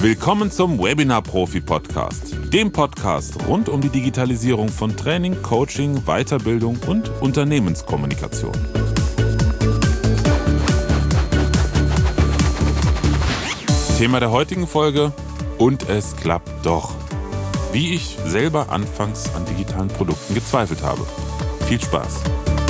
Willkommen zum Webinar-Profi-Podcast, dem Podcast rund um die Digitalisierung von Training, Coaching, Weiterbildung und Unternehmenskommunikation. Thema der heutigen Folge: Und es klappt doch. Wie ich selber anfangs an digitalen Produkten gezweifelt habe. Viel Spaß!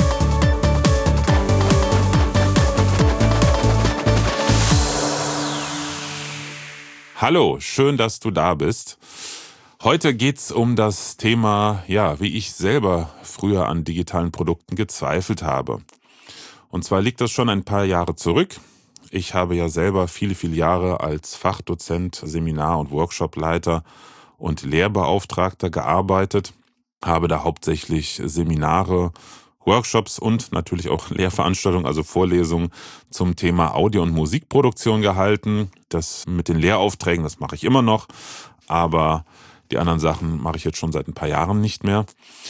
Hallo, schön, dass du da bist. Heute geht's um das Thema, wie ich selber früher an digitalen Produkten gezweifelt habe. Und zwar liegt das schon ein paar Jahre zurück. Ich habe ja selber viele Jahre als Fachdozent, Seminar- und Workshopleiter und Lehrbeauftragter gearbeitet, habe da hauptsächlich Seminare, Workshops und natürlich auch Lehrveranstaltungen, also Vorlesungen zum Thema Audio- und Musikproduktion gehalten. Das mit den Lehraufträgen, das mache ich immer noch, aber die anderen Sachen mache ich jetzt schon seit ein paar Jahren nicht mehr.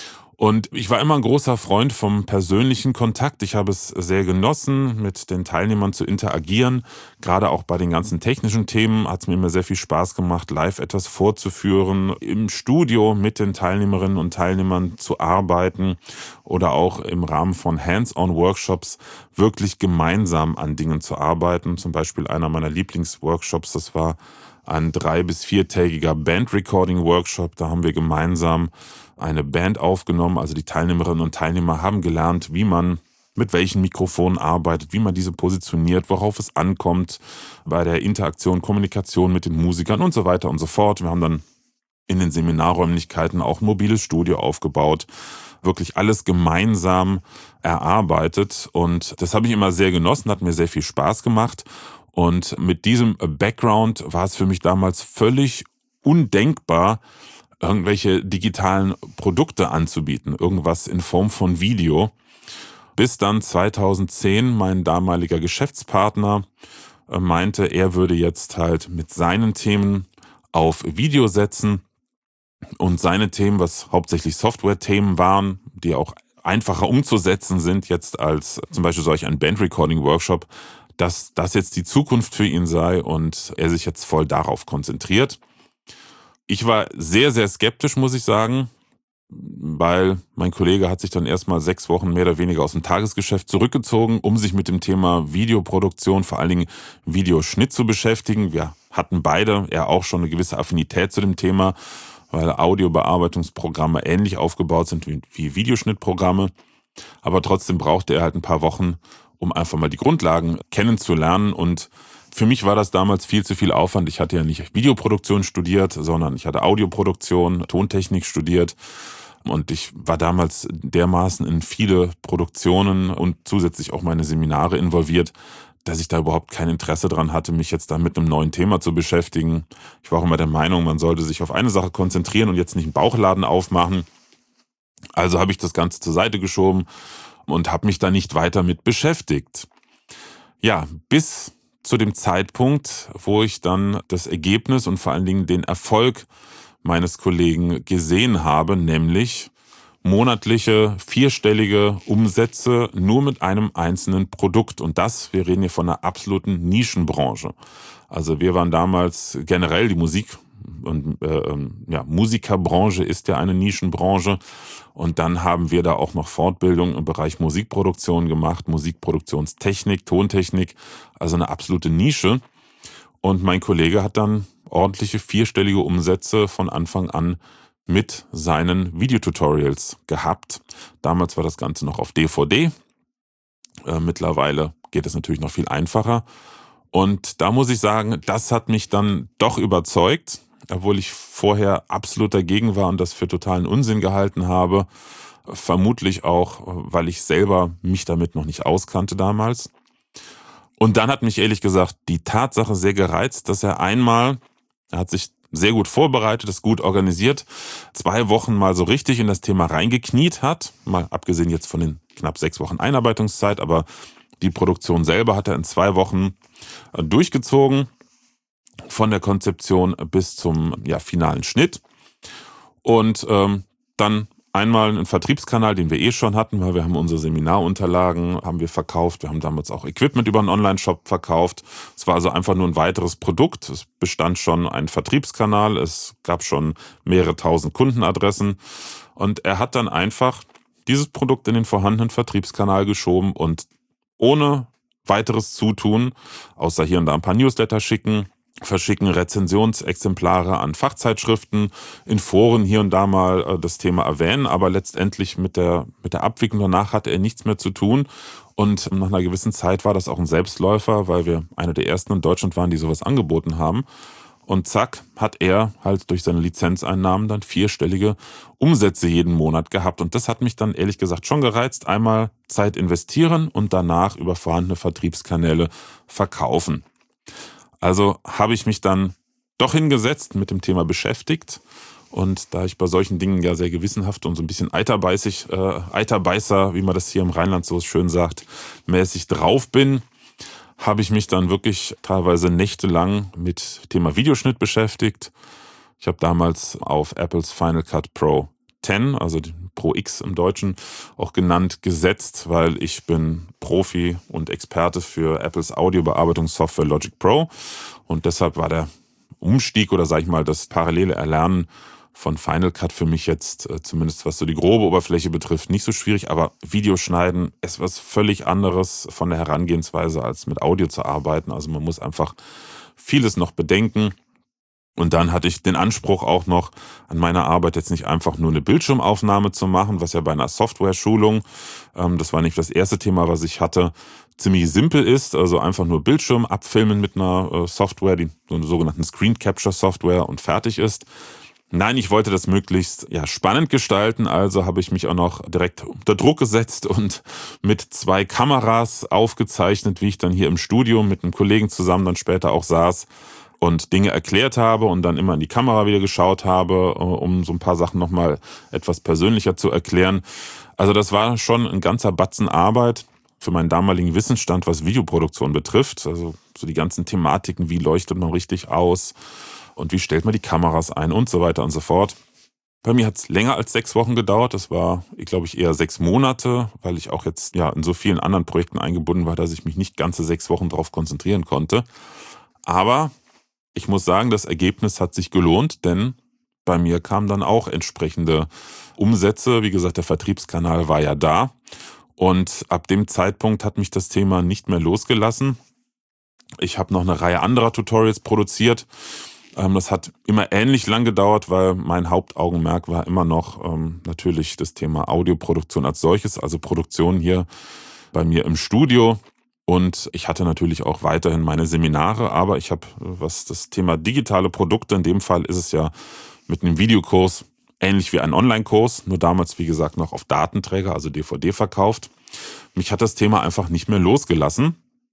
Und ich war immer ein großer Freund vom persönlichen Kontakt. Ich habe es sehr genossen, mit den Teilnehmern zu interagieren. Gerade auch bei den ganzen technischen Themen hat es mir immer sehr viel Spaß gemacht, live etwas vorzuführen, im Studio mit den Teilnehmerinnen und Teilnehmern zu arbeiten oder auch im Rahmen von Hands-on-Workshops wirklich gemeinsam an Dingen zu arbeiten. Zum Beispiel einer meiner Lieblingsworkshops, das war ein 3- bis 4-tägiger Band-Recording-Workshop. Da haben wir gemeinsam eine Band aufgenommen. Also die Teilnehmerinnen und Teilnehmer haben gelernt, wie man mit welchen Mikrofonen arbeitet, wie man diese positioniert, worauf es ankommt bei der Interaktion, Kommunikation mit den Musikern und so weiter und so fort. Wir haben dann in den Seminarräumlichkeiten auch ein mobiles Studio aufgebaut, wirklich alles gemeinsam erarbeitet. Und das habe ich immer sehr genossen, hat mir sehr viel Spaß gemacht. Und mit diesem Background war es für mich damals völlig undenkbar, irgendwelche digitalen Produkte anzubieten, irgendwas in Form von Video. Bis dann 2010 mein damaliger Geschäftspartner meinte, er würde jetzt halt mit seinen Themen auf Video setzen und seine Themen, was hauptsächlich Software-Themen waren, die auch einfacher umzusetzen sind jetzt als zum Beispiel solch ein Band-Recording-Workshop, dass das jetzt die Zukunft für ihn sei und er sich jetzt voll darauf konzentriert. Ich war sehr, sehr skeptisch, muss ich sagen, weil mein Kollege hat sich dann erstmal 6 Wochen mehr oder weniger aus dem Tagesgeschäft zurückgezogen, um sich mit dem Thema Videoproduktion, vor allen Dingen Videoschnitt zu beschäftigen. Wir hatten beide ja auch schon eine gewisse Affinität zu dem Thema, weil Audiobearbeitungsprogramme ähnlich aufgebaut sind wie Videoschnittprogramme. Aber trotzdem brauchte er halt ein paar Wochen, um einfach mal die Grundlagen kennenzulernen. Und für mich war das damals viel zu viel Aufwand. Ich hatte ja nicht Videoproduktion studiert, sondern ich hatte Audioproduktion, Tontechnik studiert. Und ich war damals dermaßen in viele Produktionen und zusätzlich auch meine Seminare involviert, dass ich da überhaupt kein Interesse dran hatte, mich jetzt da mit einem neuen Thema zu beschäftigen. Ich war auch immer der Meinung, man sollte sich auf eine Sache konzentrieren und jetzt nicht einen Bauchladen aufmachen. Also habe ich das Ganze zur Seite geschoben und habe mich da nicht weiter mit beschäftigt. Ja, bis zu dem Zeitpunkt, wo ich dann das Ergebnis und vor allen Dingen den Erfolg meines Kollegen gesehen habe, nämlich monatliche 4-stellige Umsätze nur mit einem einzelnen Produkt. Und das, wir reden hier von einer absoluten Nischenbranche. Also wir waren damals generell die Musik- und Musikerbranche ist ja eine Nischenbranche. Und dann haben wir da auch noch Fortbildung im Bereich Musikproduktion gemacht, Musikproduktionstechnik, Tontechnik, also eine absolute Nische. Und mein Kollege hat dann ordentliche 4-stellige Umsätze von Anfang an mit seinen Videotutorials gehabt. Damals war das Ganze noch auf DVD. Mittlerweile geht es natürlich noch viel einfacher. Und da muss ich sagen, das hat mich dann doch überzeugt, obwohl ich vorher absolut dagegen war und das für totalen Unsinn gehalten habe. Vermutlich auch, weil ich selber mich damit noch nicht auskannte damals. Und dann hat mich ehrlich gesagt die Tatsache sehr gereizt, dass er hat sich sehr gut vorbereitet, ist gut organisiert, 2 Wochen mal so richtig in das Thema reingekniet hat, mal abgesehen jetzt von den knapp 6 Wochen Einarbeitungszeit, aber die Produktion selber hat er in 2 Wochen durchgezogen, von der Konzeption bis zum finalen Schnitt. Und dann Einmal einen Vertriebskanal, den wir schon hatten, weil wir haben unsere Seminarunterlagen haben wir verkauft. Wir haben damals auch Equipment über einen Online-Shop verkauft. Es war also einfach nur ein weiteres Produkt. Es bestand schon ein Vertriebskanal. Es gab schon mehrere tausend Kundenadressen. Und er hat dann einfach dieses Produkt in den vorhandenen Vertriebskanal geschoben und ohne weiteres Zutun, außer hier und da ein paar Newsletter verschicken Rezensionsexemplare an Fachzeitschriften, in Foren hier und da mal das Thema erwähnen, aber letztendlich mit der Abwicklung danach hatte er nichts mehr zu tun. Und nach einer gewissen Zeit war das auch ein Selbstläufer, weil wir einer der ersten in Deutschland waren, die sowas angeboten haben. Und zack, hat er halt durch seine Lizenzeinnahmen dann 4-stellige Umsätze jeden Monat gehabt. Und das hat mich dann ehrlich gesagt schon gereizt. Einmal Zeit investieren und danach über vorhandene Vertriebskanäle verkaufen. Also habe ich mich dann doch hingesetzt, mit dem Thema beschäftigt. Und da ich bei solchen Dingen ja sehr gewissenhaft und so ein bisschen Eiterbeißer, wie man das hier im Rheinland so schön sagt, mäßig drauf bin, habe ich mich dann wirklich teilweise nächtelang mit Thema Videoschnitt beschäftigt. Ich habe damals auf Apples Final Cut Pro 10, also Pro X im Deutschen auch genannt, gesetzt, weil ich bin Profi und Experte für Apples Audiobearbeitungssoftware Logic Pro und deshalb war der Umstieg oder sage ich mal das parallele Erlernen von Final Cut für mich jetzt, zumindest was so die grobe Oberfläche betrifft, nicht so schwierig, aber Videoschneiden ist was völlig anderes von der Herangehensweise, als mit Audio zu arbeiten. Also man muss einfach vieles noch bedenken. Und dann hatte ich den Anspruch auch noch an meiner Arbeit jetzt nicht einfach nur eine Bildschirmaufnahme zu machen, was ja bei einer Software-Schulung, das war nicht das erste Thema, was ich hatte, ziemlich simpel ist, also einfach nur Bildschirm abfilmen mit einer Software, so einer sogenannten Screen Capture Software und fertig ist. Nein, ich wollte das möglichst spannend gestalten, also habe ich mich auch noch direkt unter Druck gesetzt und mit 2 Kameras aufgezeichnet, wie ich dann hier im Studio mit einem Kollegen zusammen dann später auch saß und Dinge erklärt habe und dann immer in die Kamera wieder geschaut habe, um so ein paar Sachen nochmal etwas persönlicher zu erklären. Also das war schon ein ganzer Batzen Arbeit für meinen damaligen Wissensstand, was Videoproduktion betrifft. Also so die ganzen Thematiken, wie leuchtet man richtig aus und wie stellt man die Kameras ein und so weiter und so fort. Bei mir hat es länger als 6 Wochen gedauert. Das war, glaube ich, eher 6 Monate, weil ich auch jetzt in so vielen anderen Projekten eingebunden war, dass ich mich nicht ganze 6 Wochen darauf konzentrieren konnte. Aber ich muss sagen, das Ergebnis hat sich gelohnt, denn bei mir kamen dann auch entsprechende Umsätze. Wie gesagt, der Vertriebskanal war ja da. Und ab dem Zeitpunkt hat mich das Thema nicht mehr losgelassen. Ich habe noch eine Reihe anderer Tutorials produziert. Das hat immer ähnlich lang gedauert, weil mein Hauptaugenmerk war immer noch natürlich das Thema Audioproduktion als solches, also Produktion hier bei mir im Studio. Und ich hatte natürlich auch weiterhin meine Seminare, aber ich habe, was das Thema digitale Produkte, in dem Fall ist es ja mit einem Videokurs ähnlich wie ein Online-Kurs, nur damals, wie gesagt, noch auf Datenträger, also DVD verkauft. Mich hat das Thema einfach nicht mehr losgelassen.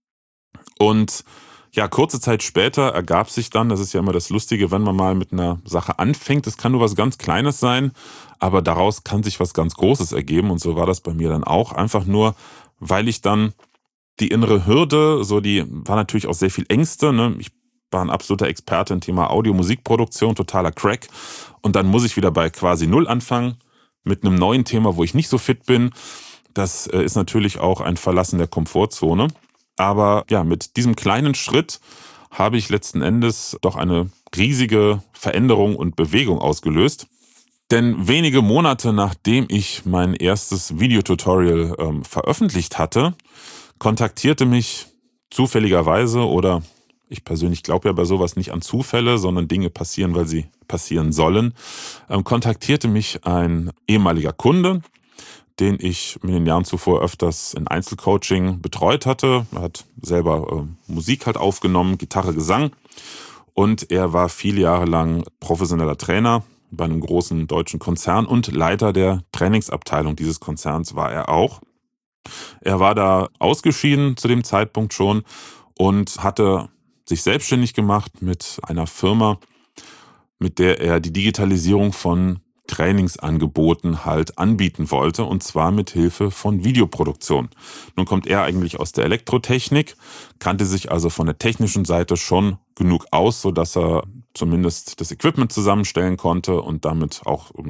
Und kurze Zeit später ergab sich dann, das ist ja immer das Lustige, wenn man mal mit einer Sache anfängt, das kann nur was ganz Kleines sein, aber daraus kann sich was ganz Großes ergeben und so war das bei mir dann auch, einfach nur, weil ich dann die innere Hürde, die war natürlich auch sehr viel Ängste, ne? Ich war ein absoluter Experte im Thema Audio-Musikproduktion, totaler Crack und dann muss ich wieder bei quasi Null anfangen mit einem neuen Thema, wo ich nicht so fit bin. Das ist natürlich auch ein Verlassen der Komfortzone. Aber mit diesem kleinen Schritt habe ich letzten Endes doch eine riesige Veränderung und Bewegung ausgelöst. Denn wenige Monate nachdem ich mein erstes Videotutorial veröffentlicht hatte, kontaktierte mich zufälligerweise, oder ich persönlich glaube ja bei sowas nicht an Zufälle, sondern Dinge passieren, weil sie passieren sollen, kontaktierte mich ein ehemaliger Kunde, den ich in den Jahren zuvor öfters in Einzelcoaching betreut hatte. Er hat selber Musik halt aufgenommen, Gitarre, Gesang. Und er war viele Jahre lang professioneller Trainer bei einem großen deutschen Konzern und Leiter der Trainingsabteilung dieses Konzerns war er auch. Er war da ausgeschieden zu dem Zeitpunkt schon und hatte sich selbstständig gemacht mit einer Firma, mit der er die Digitalisierung von Trainingsangeboten halt anbieten wollte, und zwar mit Hilfe von Videoproduktion. Nun kommt er eigentlich aus der Elektrotechnik, kannte sich also von der technischen Seite schon genug aus, sodass er zumindest das Equipment zusammenstellen konnte und damit auch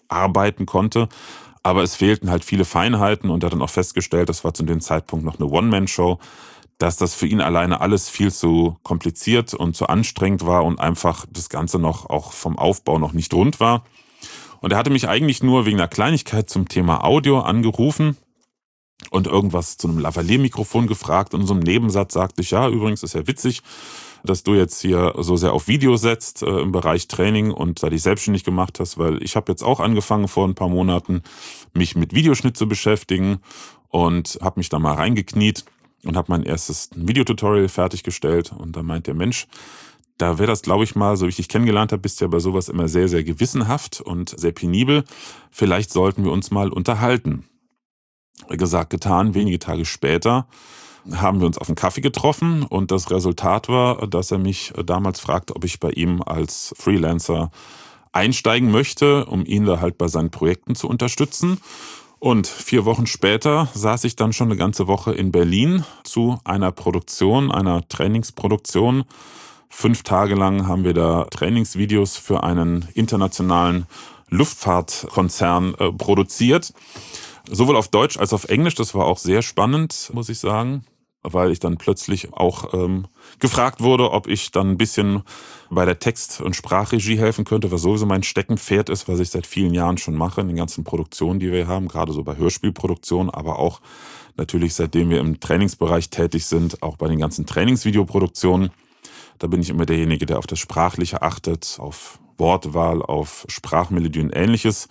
arbeiten konnte. Aber es fehlten halt viele Feinheiten und er hat dann auch festgestellt, das war zu dem Zeitpunkt noch eine One-Man-Show, dass das für ihn alleine alles viel zu kompliziert und zu anstrengend war und einfach das Ganze noch auch vom Aufbau noch nicht rund war. Und er hatte mich eigentlich nur wegen einer Kleinigkeit zum Thema Audio angerufen und irgendwas zu einem Lavalier-Mikrofon gefragt. Und in so einem Nebensatz sagte ich, ja, übrigens ist ja witzig, dass du jetzt hier so sehr auf Video setzt im Bereich Training und da dich selbstständig gemacht hast, weil ich habe jetzt auch angefangen vor ein paar Monaten, mich mit Videoschnitt zu beschäftigen und habe mich da mal reingekniet und habe mein erstes Videotutorial fertiggestellt. Und da meint der Mensch, da wäre das, glaube ich mal, so wie ich dich kennengelernt habe, bist du ja bei sowas immer sehr, sehr gewissenhaft und sehr penibel. Vielleicht sollten wir uns mal unterhalten. Gesagt, getan, wenige Tage später haben wir uns auf einen Kaffee getroffen und das Resultat war, dass er mich damals fragte, ob ich bei ihm als Freelancer einsteigen möchte, um ihn da halt bei seinen Projekten zu unterstützen. Und 4 Wochen später saß ich dann schon eine ganze Woche in Berlin zu einer Produktion, einer Trainingsproduktion. 5 Tage lang haben wir da Trainingsvideos für einen internationalen Luftfahrtkonzern produziert. Sowohl auf Deutsch als auf Englisch, das war auch sehr spannend, muss ich sagen, weil ich dann plötzlich auch gefragt wurde, ob ich dann ein bisschen bei der Text- und Sprachregie helfen könnte, was sowieso mein Steckenpferd ist, was ich seit vielen Jahren schon mache in den ganzen Produktionen, die wir haben, gerade so bei Hörspielproduktionen, aber auch natürlich seitdem wir im Trainingsbereich tätig sind, auch bei den ganzen Trainingsvideoproduktionen. Da bin ich immer derjenige, der auf das Sprachliche achtet, auf Wortwahl, auf Sprachmelodie und Ähnliches.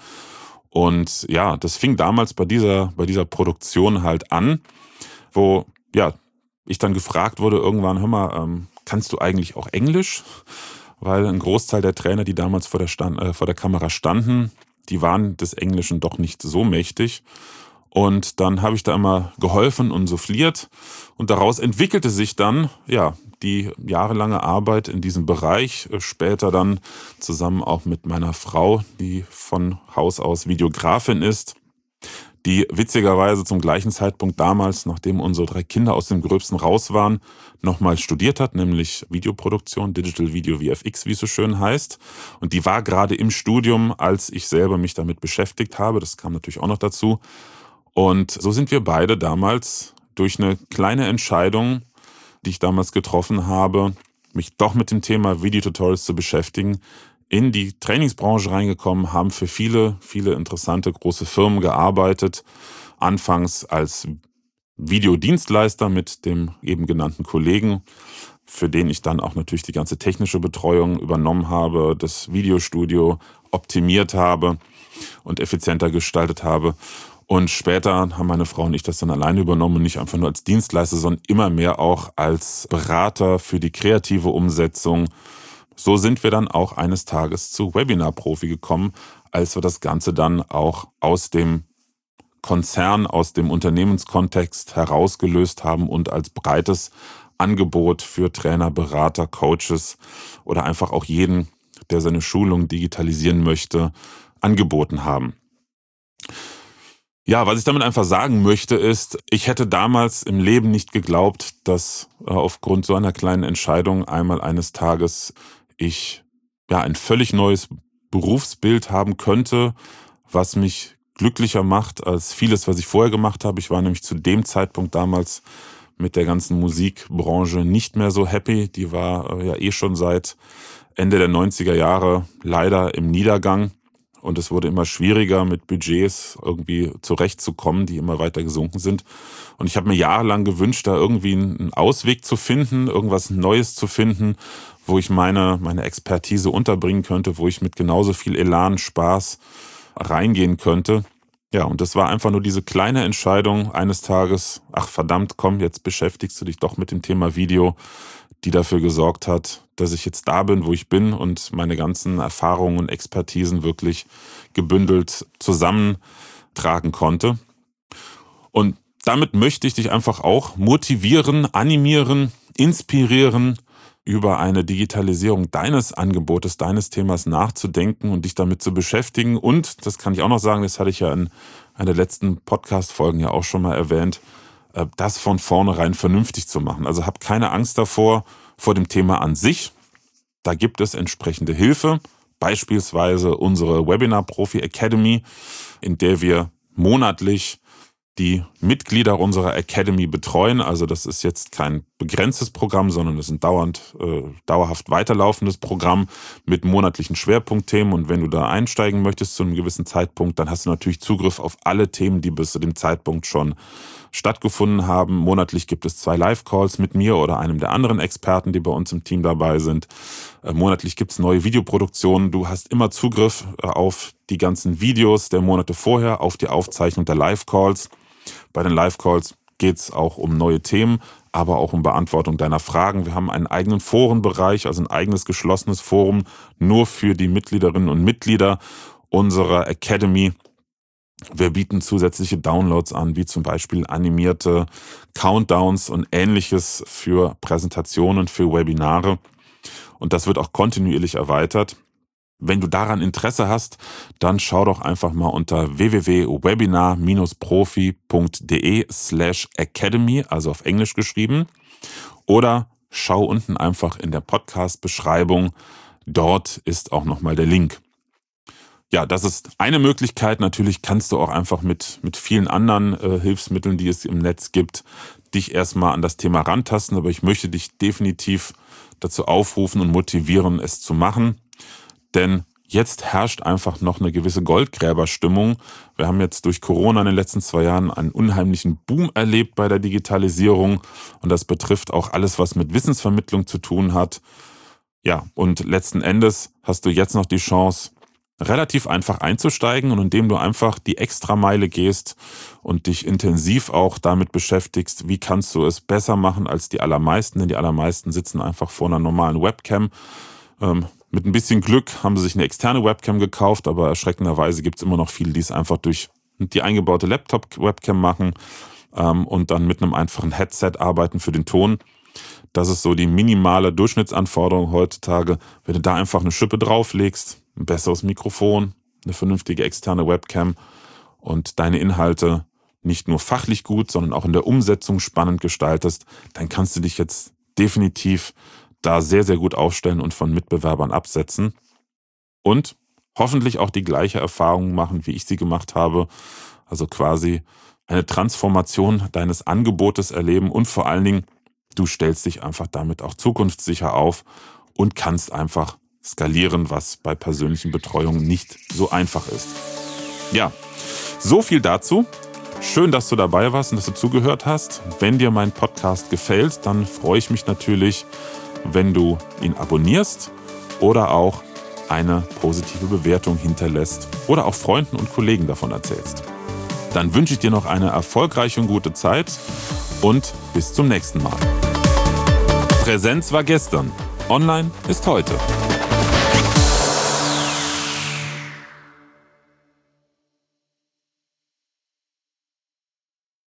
Und ja, das fing damals bei dieser Produktion halt an, wo ja ich dann gefragt wurde irgendwann, hör mal, kannst du eigentlich auch Englisch? Weil ein Großteil der Trainer, die damals vor der Kamera standen, die waren des Englischen doch nicht so mächtig. Und dann habe ich da immer geholfen und souffliert und daraus entwickelte sich dann ja die jahrelange Arbeit in diesem Bereich, später dann zusammen auch mit meiner Frau, die von Haus aus Videografin ist, die witzigerweise zum gleichen Zeitpunkt damals, nachdem unsere 3 Kinder aus dem Gröbsten raus waren, nochmal studiert hat, nämlich Videoproduktion, Digital Video VFX, wie es so schön heißt. Und die war gerade im Studium, als ich selber mich damit beschäftigt habe. Das kam natürlich auch noch dazu. Und so sind wir beide damals durch eine kleine Entscheidung, die ich damals getroffen habe, mich doch mit dem Thema Videotutorials zu beschäftigen, in die Trainingsbranche reingekommen, haben für viele, viele interessante große Firmen gearbeitet. Anfangs als Videodienstleister mit dem eben genannten Kollegen, für den ich dann auch natürlich die ganze technische Betreuung übernommen habe, das Videostudio optimiert habe und effizienter gestaltet habe. Und später haben meine Frau und ich das dann alleine übernommen und nicht einfach nur als Dienstleister, sondern immer mehr auch als Berater für die kreative Umsetzung. So sind wir dann auch eines Tages zu Webinar-Profi gekommen, als wir das Ganze dann auch aus dem Konzern, aus dem Unternehmenskontext herausgelöst haben und als breites Angebot für Trainer, Berater, Coaches oder einfach auch jeden, der seine Schulung digitalisieren möchte, angeboten haben. Ja, was ich damit einfach sagen möchte, ist, ich hätte damals im Leben nicht geglaubt, dass aufgrund so einer kleinen Entscheidung einmal eines Tages ich ja ein völlig neues Berufsbild haben könnte, was mich glücklicher macht als vieles, was ich vorher gemacht habe. Ich war nämlich zu dem Zeitpunkt damals mit der ganzen Musikbranche nicht mehr so happy. Die war ja eh schon seit Ende der 90er Jahre leider im Niedergang. Und es wurde immer schwieriger, mit Budgets irgendwie zurechtzukommen, die immer weiter gesunken sind. Und ich habe mir jahrelang gewünscht, da irgendwie einen Ausweg zu finden, irgendwas Neues zu finden, wo ich meine Expertise unterbringen könnte, wo ich mit genauso viel Elan, Spaß reingehen könnte. Ja, und das war einfach nur diese kleine Entscheidung eines Tages, ach verdammt, komm, jetzt beschäftigst du dich doch mit dem Thema Video, die dafür gesorgt hat, dass ich jetzt da bin, wo ich bin und meine ganzen Erfahrungen und Expertisen wirklich gebündelt zusammentragen konnte. Und damit möchte ich dich einfach auch motivieren, animieren, inspirieren, über eine Digitalisierung deines Angebotes, deines Themas nachzudenken und dich damit zu beschäftigen. Und, das kann ich auch noch sagen, das hatte ich ja in einer der letzten Podcast-Folgen ja auch schon mal erwähnt, das von vornherein vernünftig zu machen. Also hab keine Angst davor, vor dem Thema an sich. Da gibt es entsprechende Hilfe beispielsweise unsere Webinar Profi Academy, in der wir monatlich die Mitglieder unserer Academy betreuen. Also das ist jetzt kein begrenztes Programm, sondern das ist ein dauerhaft weiterlaufendes Programm mit monatlichen Schwerpunktthemen. Und wenn du da einsteigen möchtest zu einem gewissen Zeitpunkt, dann hast du natürlich Zugriff auf alle Themen, die bis zu dem Zeitpunkt schon stattgefunden haben. Monatlich gibt es 2 Live-Calls mit mir oder einem der anderen Experten, die bei uns im Team dabei sind. Monatlich gibt es neue Videoproduktionen. Du hast immer Zugriff auf die ganzen Videos der Monate vorher, auf die Aufzeichnung der Live-Calls. Bei den Live-Calls geht es auch um neue Themen, aber auch um Beantwortung deiner Fragen. Wir haben einen eigenen Forenbereich, also ein eigenes geschlossenes Forum nur für die Mitgliederinnen und Mitglieder unserer Academy. Wir bieten zusätzliche Downloads an, wie zum Beispiel animierte Countdowns und Ähnliches für Präsentationen, für Webinare. Und das wird auch kontinuierlich erweitert. Wenn du daran Interesse hast, dann schau doch einfach mal unter www.webinar-profi.de/academy, also auf Englisch geschrieben, oder schau unten einfach in der Podcast-Beschreibung. Dort ist auch nochmal der Link. Ja, das ist eine Möglichkeit. Natürlich kannst du auch einfach mit vielen anderen Hilfsmitteln, die es im Netz gibt, dich erstmal an das Thema rantasten. Aber ich möchte dich definitiv dazu aufrufen und motivieren, es zu machen. Denn jetzt herrscht einfach noch eine gewisse Goldgräberstimmung. Wir haben jetzt durch Corona in den letzten 2 Jahren einen unheimlichen Boom erlebt bei der Digitalisierung. Und das betrifft auch alles, was mit Wissensvermittlung zu tun hat. Ja, und letzten Endes hast du jetzt noch die Chance, relativ einfach einzusteigen, und indem du einfach die Extrameile gehst und dich intensiv auch damit beschäftigst, wie kannst du es besser machen als die allermeisten, denn die allermeisten sitzen einfach vor einer normalen Webcam. Mit ein bisschen Glück haben sie sich eine externe Webcam gekauft, aber erschreckenderweise gibt es immer noch viele, die es einfach durch die eingebaute Laptop-Webcam machen und dann mit einem einfachen Headset arbeiten für den Ton. Das ist so die minimale Durchschnittsanforderung heutzutage. Wenn du da einfach eine Schippe drauflegst, ein besseres Mikrofon, eine vernünftige externe Webcam und deine Inhalte nicht nur fachlich gut, sondern auch in der Umsetzung spannend gestaltest, dann kannst du dich jetzt definitiv da sehr, sehr gut aufstellen und von Mitbewerbern absetzen und hoffentlich auch die gleiche Erfahrung machen, wie ich sie gemacht habe. Also quasi eine Transformation deines Angebotes erleben, und vor allen Dingen, du stellst dich einfach damit auch zukunftssicher auf und kannst einfach skalieren, was bei persönlichen Betreuungen nicht so einfach ist. Ja, so viel dazu. Schön, dass du dabei warst und dass du zugehört hast. Wenn dir mein Podcast gefällt, dann freue ich mich natürlich, wenn du ihn abonnierst oder auch eine positive Bewertung hinterlässt oder auch Freunden und Kollegen davon erzählst. Dann wünsche ich dir noch eine erfolgreiche und gute Zeit und bis zum nächsten Mal. Präsenz war gestern, online ist heute.